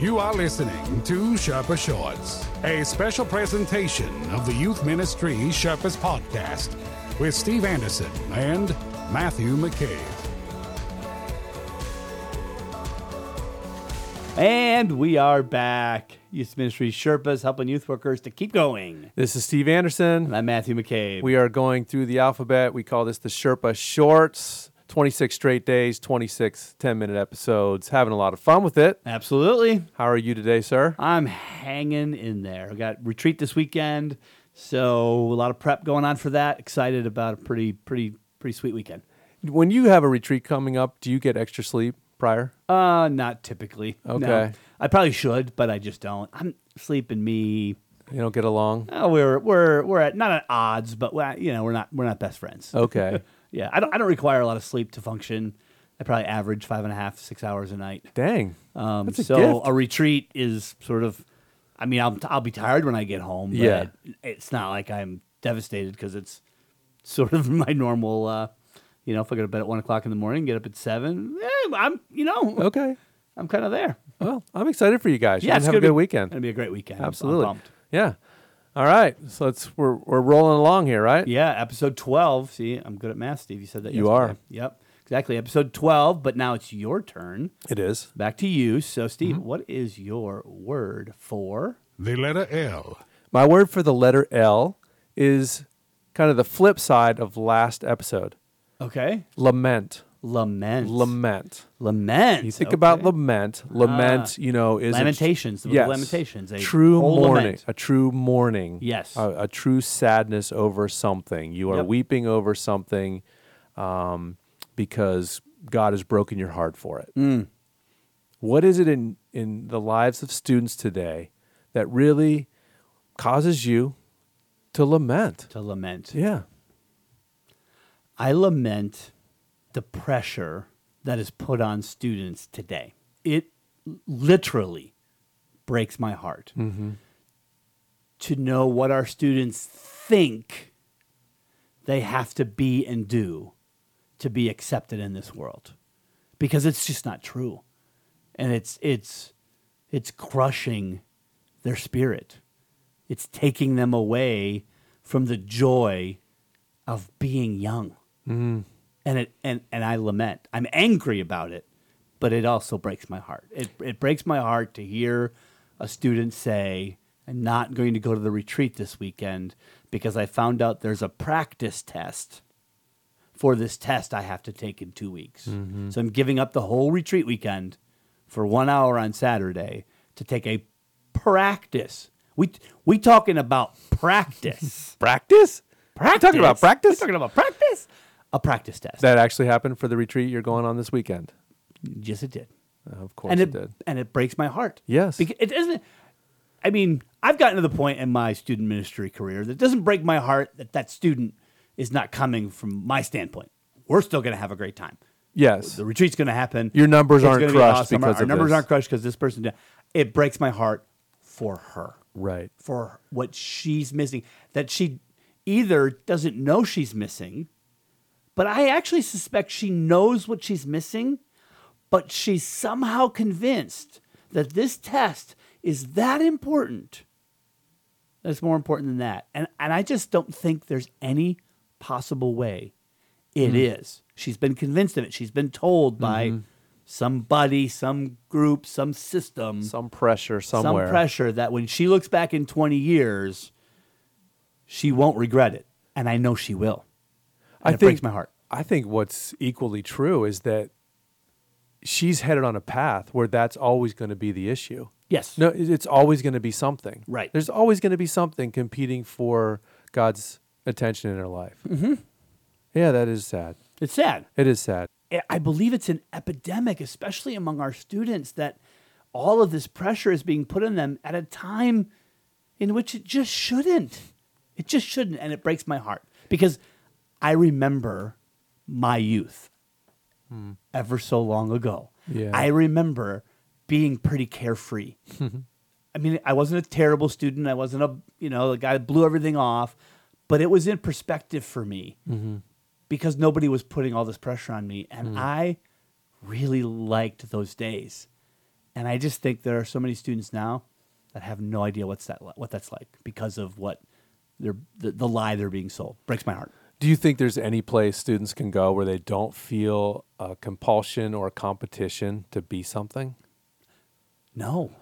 You are listening to Sherpa Shorts, a special presentation of the Youth Ministry Sherpas Podcast with Steve Anderson and Matthew McCabe. And we are back. Youth Ministry Sherpas helping youth workers to keep going. This is Steve Anderson. And I'm Matthew McCabe. We are going through the alphabet. We call this the Sherpa Shorts. 26 straight days, 26 10-minute episodes. Having a lot of fun with it. Absolutely. How are you today, sir? I'm hanging in there. We got retreat this weekend, so a lot of prep going on for that. Excited about a pretty sweet weekend. When you have a retreat coming up, do you get extra sleep prior? Not typically. Okay. No. I probably should, but I just don't. I'm sleeping me. You don't get along? We're at not at odds, but we're not best friends. Okay. Yeah, I don't require a lot of sleep to function. I probably average 5.5, 6 hours a night. Dang. That's a so gift. a retreat is sort of, I mean, I'll be tired when I get home. But Yeah. it's not like I'm devastated because it's sort of my normal. If I go to bed at 1 o'clock in the morning, get up at 7, Okay. I'm kind of there. Well, I'm excited for you guys. Yeah, You're gonna have a good weekend. It's gonna be a great weekend. Absolutely. I'm pumped. Yeah. All right. So we're rolling along here, right? Yeah, episode 12. See, I'm good at math, Steve. You said that You yesterday. are. Yep, exactly. Episode 12, but now it's your turn. It is. Back to you. So, Steve, what is your word for? The letter L. My word for the letter L is kind of the flip side of last episode. Okay. Lament. Lament. Lament. You think about lament. Lament, is Lamentations. The book of Lamentations. True mourning. Lament. A true mourning. Yes. A true sadness over something. You are weeping over something because God has broken your heart for it. What is it in the lives of students today that really causes you to lament? To lament. Yeah. I lament the pressure that is put on students today. It literally breaks my heart to know what our students think they have to be and do to be accepted in this world, because it's just not true, and it's crushing their spirit. It's taking them away from the joy of being young. And I lament. I'm angry about it, but it also breaks my heart. It breaks my heart to hear a student say, I'm not going to go to the retreat this weekend because I found out there's a practice test for this test I have to take in 2 weeks. So I'm giving up the whole retreat weekend for 1 hour on Saturday to take a practice. We talking about practice. Practice? Practice? Talking about practice? We're talking about practice? A practice test. That actually happened for the retreat you're going on this weekend. Yes, it did. Of course it did. And it breaks my heart. Yes. Because it doesn't. I mean, I've gotten to the point in my student ministry career that it doesn't break my heart that student is not coming from my standpoint. We're still going to have a great time. Yes. The retreat's going to happen. Your numbers It's aren't gonna be crushed awesome. because our of numbers this. aren't crushed because this person did. It breaks my heart for her. Right. For what she's missing. That she either doesn't know she's missing, but I actually suspect she knows what she's missing, but she's somehow convinced that this test is that important. That's more important than that. And I just don't think there's any possible way it is. She's been convinced of it. She's been told by somebody, some group, some system. Some pressure somewhere. Some pressure that when she looks back in 20 years, she won't regret it. And I know she will. And it breaks my heart. I think what's equally true is that she's headed on a path where that's always going to be the issue. Yes. No, it's always going to be something. Right. There's always going to be something competing for God's attention in her life. Yeah, that is sad. It's sad. It is sad. I believe it's an epidemic, especially among our students, that all of this pressure is being put on them at a time in which it just shouldn't. It just shouldn't, and it breaks my heart. Because I remember my youth ever so long ago. Yeah. I remember being pretty carefree. I mean, I wasn't a terrible student. I wasn't a guy that blew everything off, but it was in perspective for me because nobody was putting all this pressure on me. And I really liked those days. And I just think there are so many students now that have no idea what that's like because of what the lie they're being sold. Breaks my heart. Do you think there's any place students can go where they don't feel a compulsion or a competition to be something? No.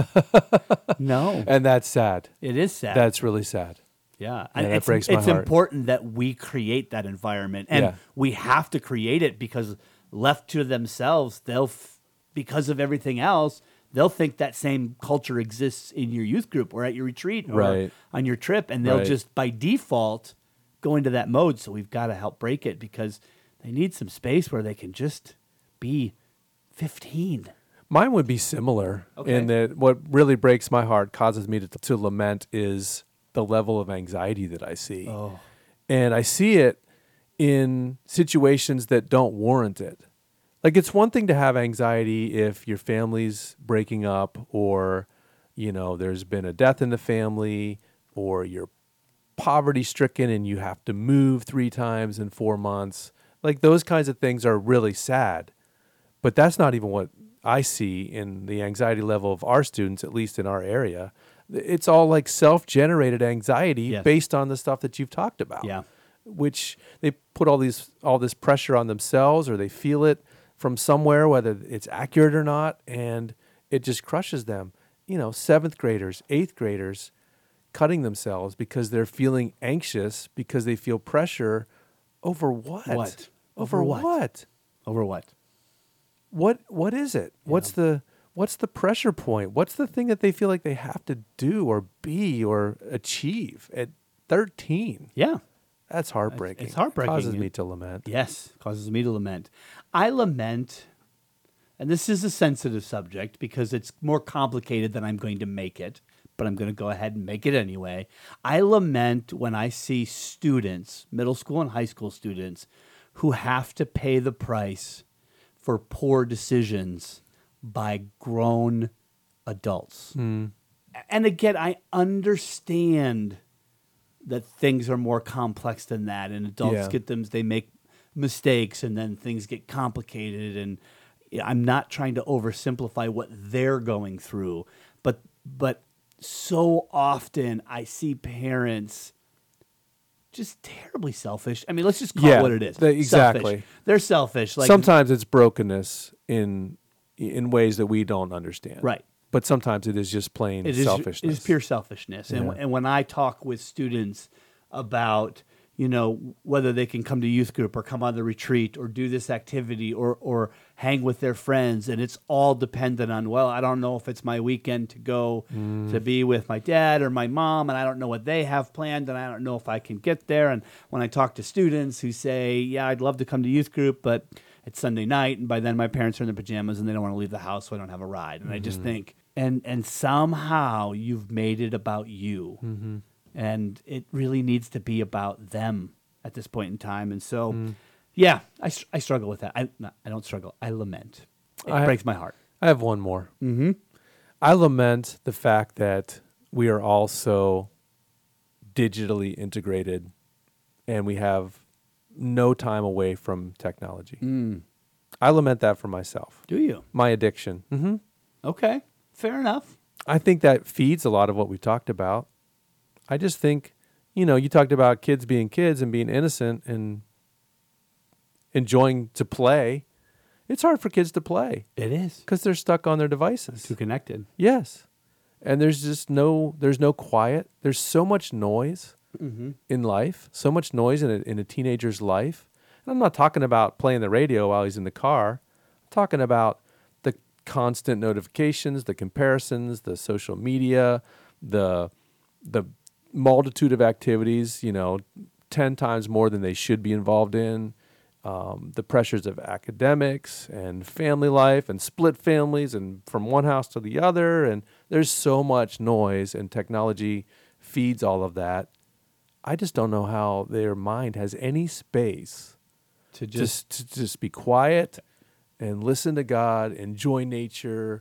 No. And that's sad. It is sad. That's really sad. Yeah. And It's that breaks my It's heart. important that we create that environment. And Yeah. we have to create it because left to themselves, because of everything else, they'll think that same culture exists in your youth group or at your retreat or Right. on your trip. And they'll Right. just by default go into that mode. So we've got to help break it because they need some space where they can just be 15. Mine would be similar Okay. in that what really breaks my heart, causes me to lament, is the level of anxiety that I see. Oh. And I see it in situations that don't warrant it. Like, it's one thing to have anxiety if your family's breaking up or, there's been a death in the family or you're poverty stricken and you have to move 3 times in 4 months. Like, those kinds of things are really sad. But that's not even what I see in the anxiety level of our students, at least in our area. It's all like self-generated anxiety Yes. based on the stuff that you've talked about. Yeah. Which they put all this pressure on themselves, or they feel it from somewhere, whether it's accurate or not, and it just crushes them. 7th graders, 8th graders cutting themselves because they're feeling anxious because they feel pressure over what? What? Over Over what? what? Over what? What is it? What's the pressure point? What's the thing that they feel like they have to do or be or achieve at 13? Yeah. That's heartbreaking. It's heartbreaking. Causes me to lament. Yes, causes me to lament. I lament, and this is a sensitive subject because it's more complicated than I'm going to make it, but I'm going to go ahead and make it anyway. I lament when I see students, middle school and high school students, who have to pay the price for poor decisions by grown adults. And again, I understand that things are more complex than that, and adults Yeah. they make mistakes, and then things get complicated. And I'm not trying to oversimplify what they're going through, but so often I see parents just terribly selfish. I mean, let's just call it what it is. Exactly. Selfish. They're selfish. Like Sometimes it's brokenness in ways that we don't understand. Right. But sometimes it is just plain It is, selfishness. it is pure selfishness. Yeah. And when I talk with students about, whether they can come to youth group or come on the retreat or do this activity or hang with their friends, and it's all dependent on, well, I don't know if it's my weekend to go to be with my dad or my mom, and I don't know what they have planned, and I don't know if I can get there. And when I talk to students who say, yeah, I'd love to come to youth group, but it's Sunday night, and by then my parents are in their pajamas and they don't want to leave the house, so I don't have a ride. And I just think, and somehow you've made it about you. And it really needs to be about them at this point in time. And so, yeah, I struggle with that. I don't struggle. I lament. It breaks my heart. I have one more. Mm-hmm. I lament the fact that we are all so digitally integrated and we have no time away from technology. I lament that for myself. Do you? My addiction. Mm-hmm. Okay, fair enough. I think that feeds a lot of what we talked about. I just think, you talked about kids being kids and being innocent and enjoying to play. It's hard for kids to play It is. because they're stuck on their devices. Too connected. Yes. And there's no quiet. There's so much noise in life, so much noise in a teenager's life. And I'm not talking about playing the radio while he's in the car. I'm talking about the constant notifications, the comparisons, the social media, the multitude of activities, 10 times more than they should be involved in, the pressures of academics and family life and split families and from one house to the other. And there's so much noise, and technology feeds all of that. I just don't know how their mind has any space To to just be quiet and listen to God, enjoy nature,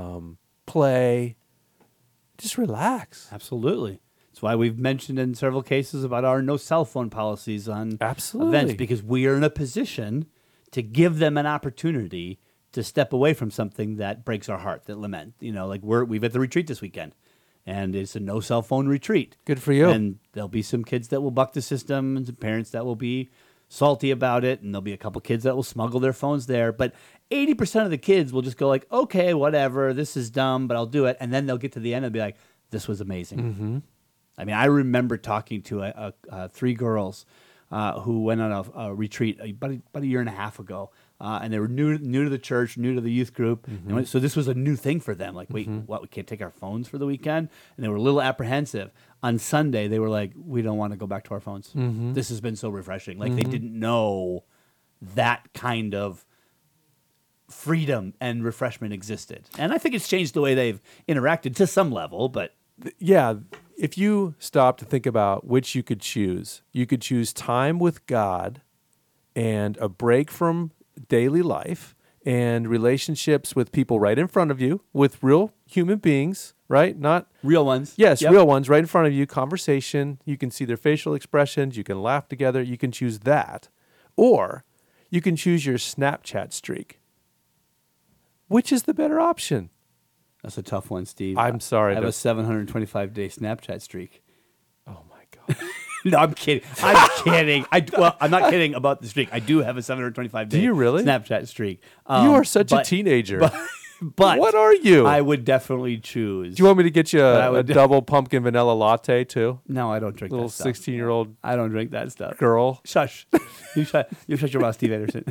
play, just relax. Absolutely. That's why we've mentioned in several cases about our no cell phone policies on Absolutely. events, because we are in a position to give them an opportunity to step away from something that breaks our heart, that lament. Like we've at the retreat this weekend, and it's a no cell phone retreat. Good for you. And there'll be some kids that will buck the system, and some parents that will be salty about it, and there'll be a couple kids that will smuggle their phones there. But 80% of the kids will just go like, okay, whatever, this is dumb, but I'll do it. And then they'll get to the end and be like, this was amazing. Mm-hmm. I mean, I remember talking to three girls who went on a retreat about a year and a half ago, and they were new to the church, new to the youth group. Mm-hmm. So this was a new thing for them. Like, wait, what? We can't take our phones for the weekend? And they were a little apprehensive. On Sunday, they were like, we don't want to go back to our phones. Mm-hmm. This has been so refreshing. Like, they didn't know that kind of freedom and refreshment existed. And I think it's changed the way they've interacted to some level, but... Yeah, if you stop to think about which you could choose time with God and a break from daily life and relationships with people right in front of you, with real human beings, right? Not real ones. Yes, Yep. real ones right in front of you, conversation. You can see their facial expressions. You can laugh together. You can choose that. Or you can choose your Snapchat streak. Which is the better option? That's a tough one, Steve. I'm sorry. I have a 725-day Snapchat streak. Oh, my God. No, I'm kidding. I'm kidding. I'm not kidding about the streak. I do have a 725-day Do you really? Snapchat streak. You are such a teenager. But what are you? I would definitely choose. Do you want me to get you a double pumpkin vanilla latte, too? No, I don't drink Little that stuff. 16-year-old I don't drink that stuff. girl. Shush. You shut your mouth, Steve Anderson.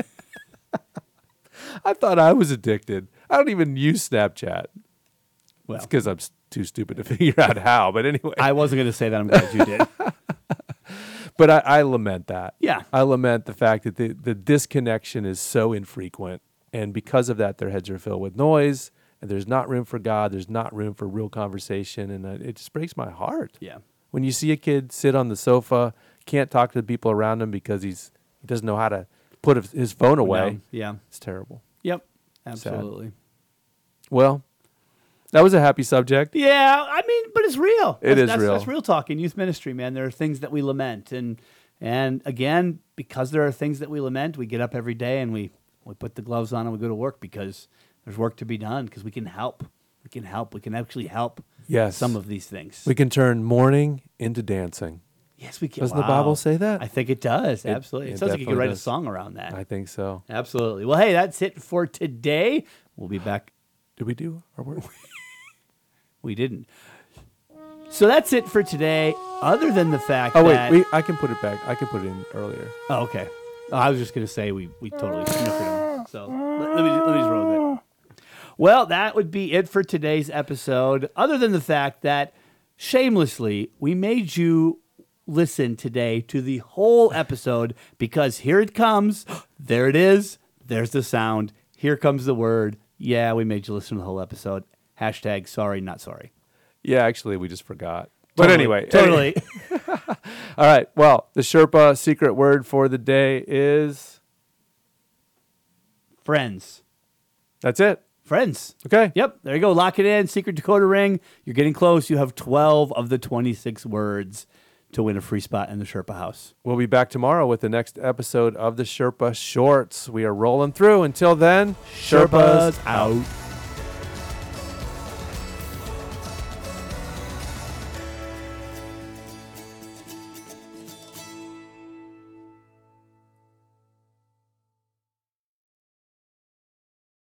I thought I was addicted. I don't even use Snapchat. Well, It's because I'm too stupid to figure out how. But anyway. I wasn't going to say that. I'm glad you did. But I lament that. Yeah. I lament the fact that the disconnection is so infrequent. And because of that, their heads are filled with noise. And there's not room for God. There's not room for real conversation. And it just breaks my heart. Yeah. When you see a kid sit on the sofa, can't talk to the people around him because he doesn't know how to put his phone away. No. Yeah. It's terrible. Yep. Absolutely. Well, that was a happy subject. Yeah, I mean, but it's real. It is that's real. That's real talk in youth ministry, man. There are things that we lament, and again, because there are things that we lament, we get up every day and we put the gloves on and we go to work because there's work to be done. Because we can help. We can help. We can actually help. Yes. Some of these things. We can turn mourning into dancing. Yes, we can. Doesn't the Bible say that? I think it does. Absolutely. It sounds like you could definitely write does. a song around that. I think so. Absolutely. Well, hey, that's it for today. We'll be back. Did we do our work? We didn't. So that's it for today. Other than the fact Oh, that... wait. I can put it back. I can put it in earlier. Oh, okay. I was just going to say we totally snookered him. So let me just roll with it. Well, that would be it for today's episode. Other than the fact that, shamelessly, we made you listen today to the whole episode because here it comes. There it is. There's the sound. Here comes the word. Yeah, we made you listen to the whole episode. # sorry, not sorry. Yeah, actually, we just forgot. But anyway. Totally. All right. Well, the Sherpa secret word for the day is... Friends. That's it. Friends. Okay. Yep, there you go. Lock it in. Secret decoder ring. You're getting close. You have 12 of the 26 words to win a free spot in the Sherpa house. We'll be back tomorrow with the next episode of the Sherpa Shorts. We are rolling through. Until then, Sherpa's out.